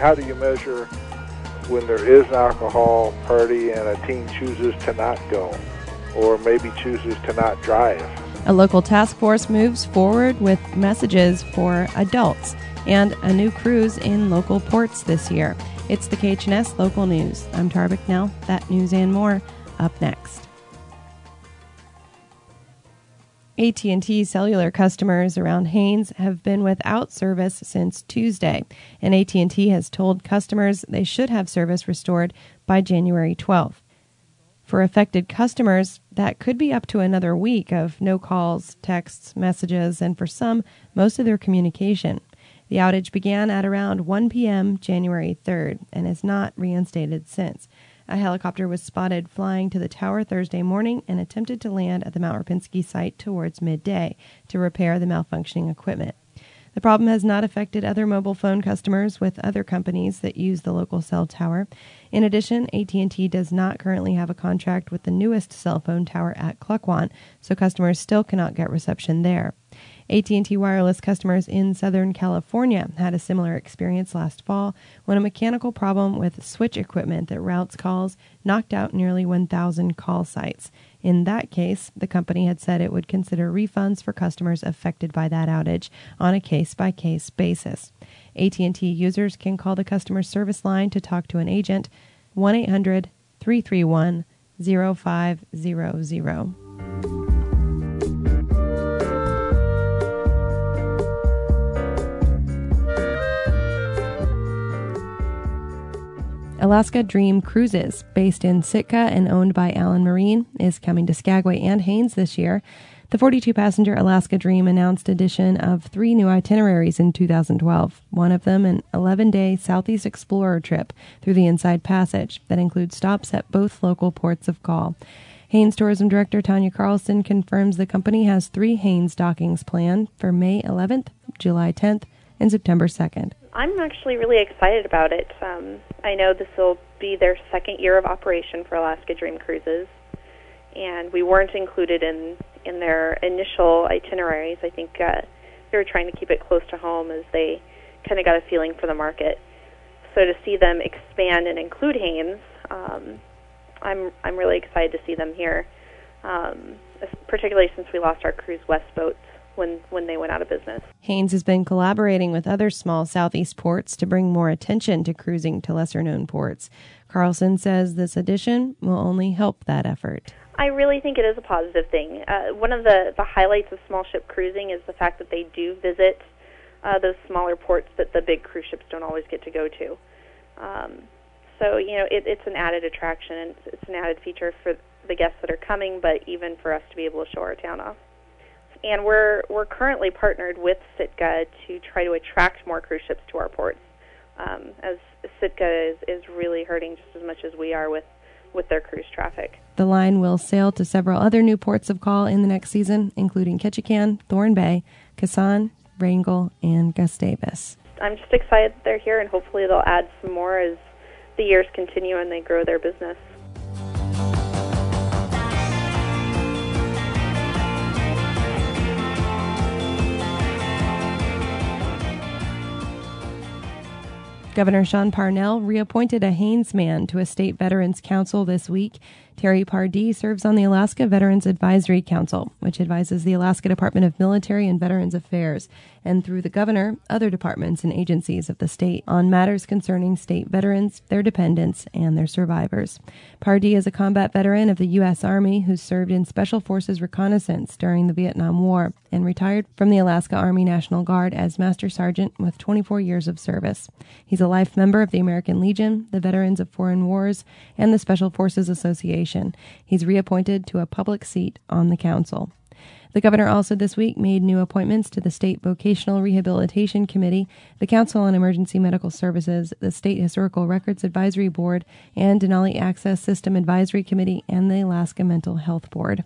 how do you measure when there is an alcohol party and a teen chooses to not go, or maybe chooses to not drive? A local task force moves forward with messages for adults and a new cruise in local ports this year. It's the KHNS Local News. I'm Tara Bicknell. That news and more up next. AT&T cellular customers around Haines have been without service since Tuesday, and AT&T has told customers they should have service restored by January 12th. For affected customers, that could be up to another week of no calls, texts, messages, and for some, most of their communication. The outage began at around 1 p.m. January 3rd and has not reinstated since. A helicopter was spotted flying to the tower Thursday morning and attempted to land at the Mount Rapinski site towards midday to repair the malfunctioning equipment. The problem has not affected other mobile phone customers with other companies that use the local cell tower. In addition, AT&T does not currently have a contract with the newest cell phone tower at Klukwan, so customers still cannot get reception there. AT&T Wireless customers in Southern California had a similar experience last fall when a mechanical problem with switch equipment that routes calls knocked out nearly 1,000 call sites. In that case, the company had said it would consider refunds for customers affected by that outage on a case-by-case basis. AT&T users can call the customer service line to talk to an agent, 1-800-331-0500. Alaska Dream Cruises, based in Sitka and owned by Allen Marine, is coming to Skagway and Haines this year. The 42-passenger Alaska Dream announced addition of 3 new itineraries in 2012. One of them an 11-day Southeast Explorer trip through the Inside Passage that includes stops at both local ports of call. Haines Tourism Director Tanya Carlson confirms the company has 3 Haines dockings planned for May 11th, July 10th, and September 2nd. I'm actually really excited about it. I know this will be their second year of operation for Alaska Dream Cruises, and we weren't included in their initial itineraries. I think they were trying to keep it close to home as they kind of got a feeling for the market. So to see them expand and include Haines, I'm really excited to see them here, particularly since we lost our Cruise West boats when they went out of business. Haines has been collaborating with other small Southeast ports to bring more attention to cruising to lesser-known ports. Carlson says this addition will only help that effort. I really think it is a positive thing. One of the highlights of small ship cruising is the fact that they do visit those smaller ports that the big cruise ships don't always get to go to. So, it's an added attraction, and it's an added feature for the guests that are coming, but even for us to be able to show our town off. And we're currently partnered with Sitka to try to attract more cruise ships to our ports, as Sitka is really hurting just as much as we are with their cruise traffic. The line will sail to several other new ports of call in the next season, including Ketchikan, Thorn Bay, Kasan, Wrangell, and Gustavus. I'm just excited that they're here, and hopefully they'll add some more as the years continue and they grow their business. Governor Sean Parnell reappointed a Haines man to a state veterans council this week. Terry Pardee serves on the Alaska Veterans Advisory Council, which advises the Alaska Department of Military and Veterans Affairs, and through the governor, other departments and agencies of the state on matters concerning state veterans, their dependents, and their survivors. Pardee is a combat veteran of the U.S. Army who served in Special Forces reconnaissance during the Vietnam War and retired from the Alaska Army National Guard as Master Sergeant with 24 years of service. He's a life member of the American Legion, the Veterans of Foreign Wars, and the Special Forces Association. He's reappointed to a public seat on the council. The governor also this week made new appointments to the State Vocational Rehabilitation Committee, the Council on Emergency Medical Services, the State Historical Records Advisory Board, and Denali Access System Advisory Committee, and the Alaska Mental Health Board.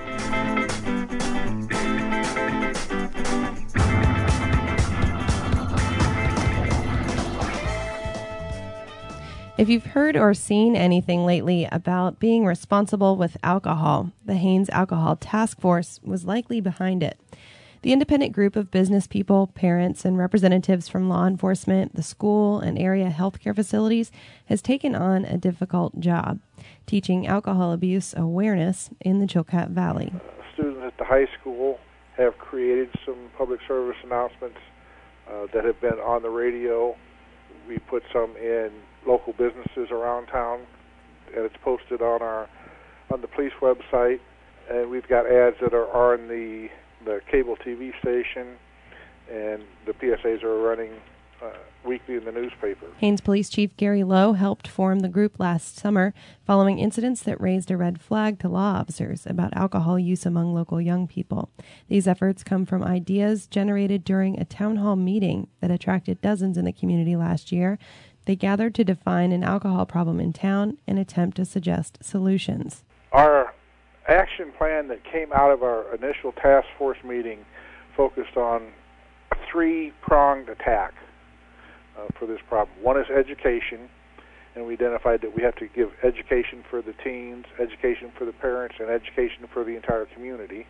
If you've heard or seen anything lately about being responsible with alcohol, the Haines Alcohol Task Force was likely behind it. The independent group of business people, parents, and representatives from law enforcement, the school, and area healthcare facilities has taken on a difficult job, teaching alcohol abuse awareness in the Chilkat Valley. Students at the high school have created some public service announcements that have been on the radio. We put some in local businesses around town, and it's posted on the police website. And we've got ads that are on the cable TV station, and the PSAs are running weekly in the newspaper. Haines Police Chief Gary Lowe helped form the group last summer following incidents that raised a red flag to law officers about alcohol use among local young people. These efforts come from ideas generated during a town hall meeting that attracted dozens in the community last year. They gathered to define an alcohol problem in town and attempt to suggest solutions. Our action plan that came out of our initial task force meeting focused on a three-pronged attack for this problem. One is education, and we identified that we have to give education for the teens, education for the parents, and education for the entire community.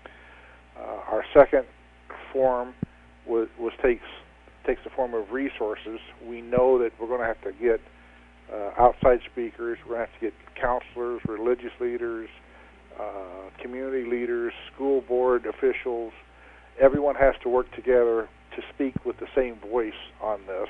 Our second form takes the form of resources. We know that we're going to have to get outside speakers, we're going to have to get counselors, religious leaders, community leaders, school board officials. Everyone has to work together to speak with the same voice on this.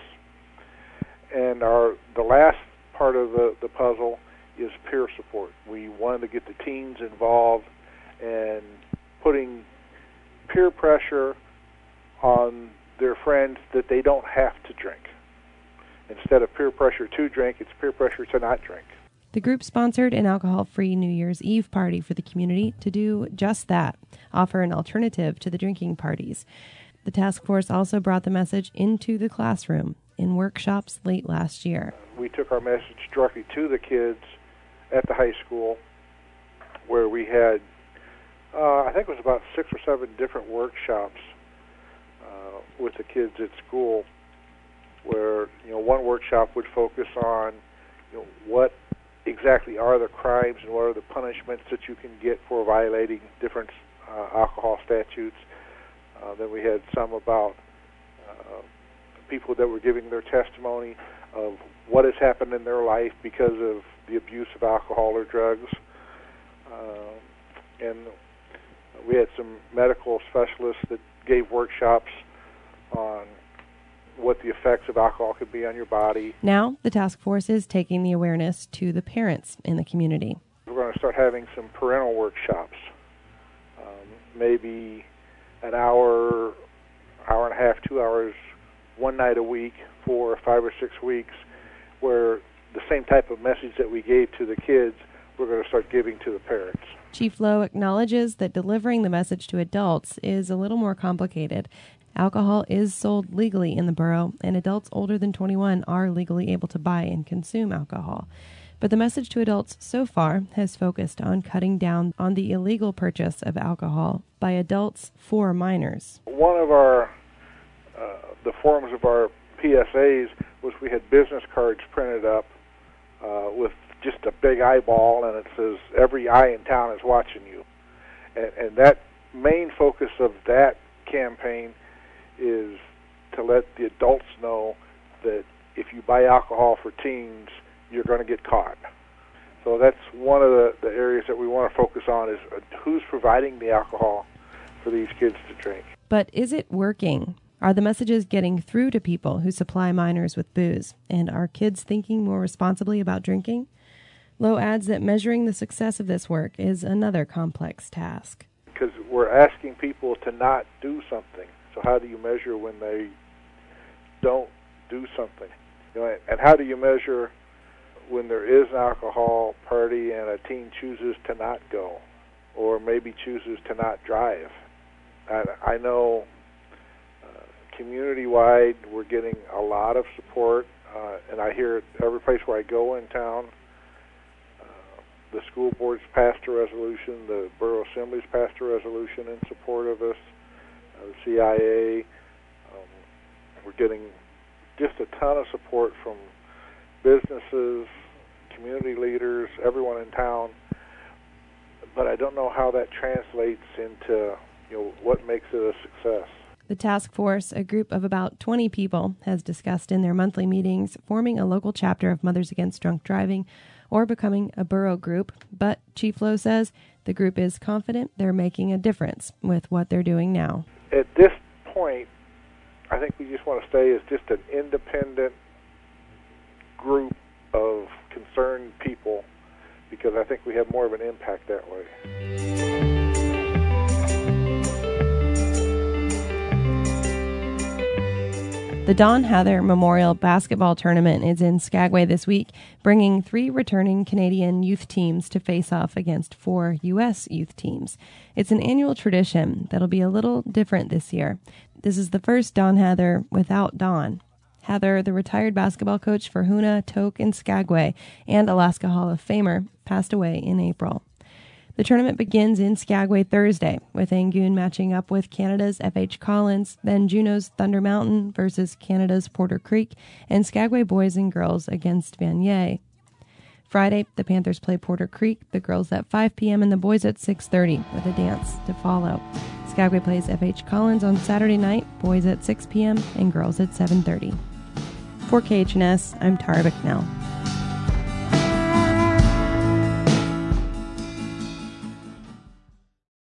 And the last part of the puzzle is peer support. We wanted to get the teens involved and putting peer pressure on their friends that they don't have to drink. Instead of peer pressure to drink, it's peer pressure to not drink. The group sponsored an alcohol-free New Year's Eve party for the community to do just that, offer an alternative to the drinking parties. The task force also brought the message into the classroom in workshops late last year. We took our message directly to the kids at the high school, where we had, I think it was about 6 or 7 different workshops with the kids at school, where one workshop would focus on what exactly are the crimes and what are the punishments that you can get for violating different alcohol statutes. Then we had some about people that were giving their testimony of what has happened in their life because of the abuse of alcohol or drugs. And we had some medical specialists that gave workshops on what the effects of alcohol could be on your body. Now, the task force is taking the awareness to the parents in the community. We're going to start having some parental workshops, maybe an hour, hour and a half, 2 hours, one night a week for 5 or 6 weeks, where the same type of message that we gave to the kids, we're going to start giving to the parents. Chief Lowe acknowledges that delivering the message to adults is a little more complicated. Alcohol is sold legally in the borough, and adults older than 21 are legally able to buy and consume alcohol. But the message to adults so far has focused on cutting down on the illegal purchase of alcohol by adults for minors. One of the forms of our PSAs was we had business cards printed up with just a big eyeball, and it says, "Every eye in town is watching you." And that main focus of that campaign is to let the adults know that if you buy alcohol for teens, you're going to get caught. So that's one of the areas that we want to focus on, is who's providing the alcohol for these kids to drink. But is it working? Are the messages getting through to people who supply minors with booze? And are kids thinking more responsibly about drinking? Lowe adds that measuring the success of this work is another complex task. Because we're asking people to not do something. So how do you measure when they don't do something? And how do you measure when there is an alcohol party and a teen chooses to not go, or maybe chooses to not drive? I know community-wide we're getting a lot of support, and I hear it every place where I go in town. The school board's passed a resolution, the Borough Assembly's passed a resolution in support of us, the CIA. We're getting just a ton of support from businesses, community leaders, everyone in town. But I don't know how that translates into what makes it a success. The task force, a group of about 20 people, has discussed in their monthly meetings forming a local chapter of Mothers Against Drunk Driving or becoming a borough group. But Chief Lowe says the group is confident they're making a difference with what they're doing now. At this point, I think we just want to stay as just an independent group of concerned people, because I think we have more of an impact that way. The Don Hather Memorial Basketball Tournament is in Skagway this week, bringing 3 returning Canadian youth teams to face off against 4 U.S. youth teams. It's an annual tradition that'll be a little different this year. This is the first Don Hather without Don. Hather, the retired basketball coach for Hoona, Tok, and Skagway, and Alaska Hall of Famer, passed away in April. The tournament begins in Skagway Thursday, with Angoon matching up with Canada's F.H. Collins, then Juneau's Thunder Mountain versus Canada's Porter Creek, and Skagway boys and girls against Vanier. Friday, the Panthers play Porter Creek, the girls at 5 p.m. and the boys at 6:30, with a dance to follow. Skagway plays F.H. Collins on Saturday night, boys at 6 p.m. and girls at 7:30. For KHNS, I'm Tara Bicknell.